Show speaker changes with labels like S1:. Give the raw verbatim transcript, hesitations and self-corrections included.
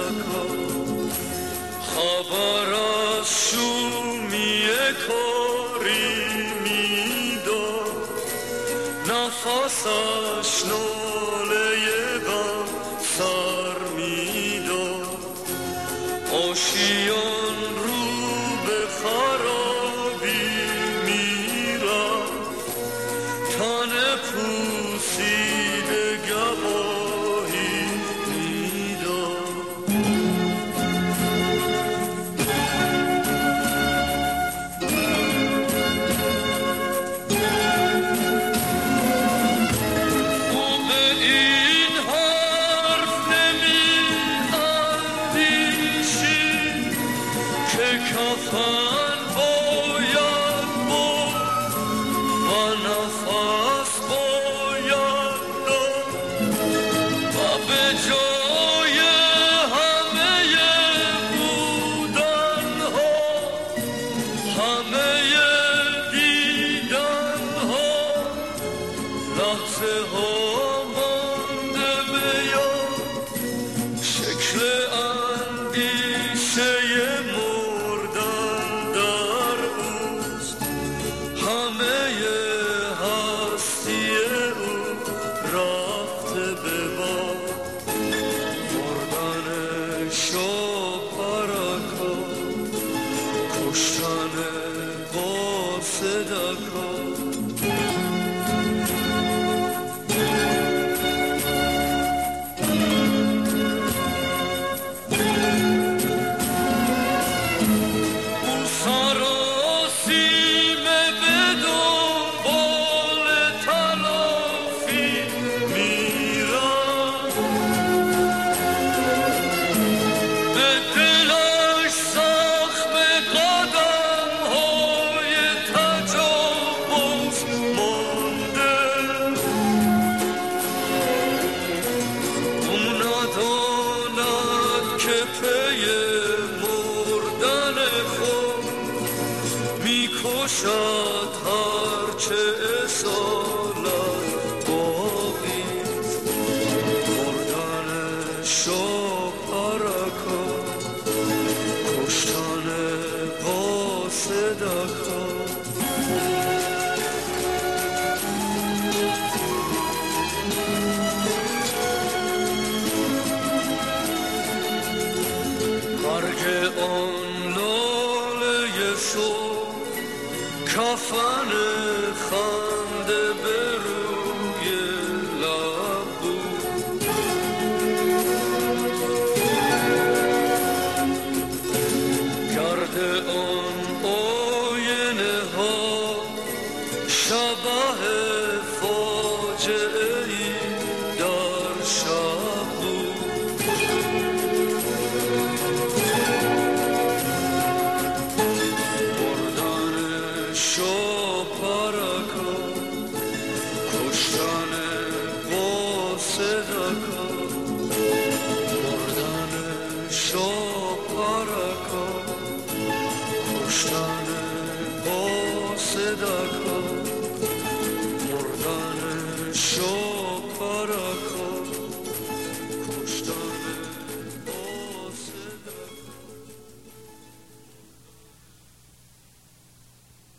S1: پرکا خبر از شومی کاری میداد نفسش ناله بر سر میداد آشیان رو به خرابی میرفت تن پوسیده گواهی میداد او به این حرف نمی اندیشید که کفن باید برد و نفس باید داد و به جای همه بودنها همه دیدنها لحظه ها مانده به یاد شکل اندیشه مردن در اوست همه هستی او رفته به باد مردن شو پرکا کشتن با صدکا میکشد هرچه اصالت باقیست مردن شو پرکا کشتن با صدکا مرگ آن لاله صبح کفن خنده به روی لب بود گرد آن آینه ها شبح فاجعه ای در شب بود شو پرکا کشتن با صدکا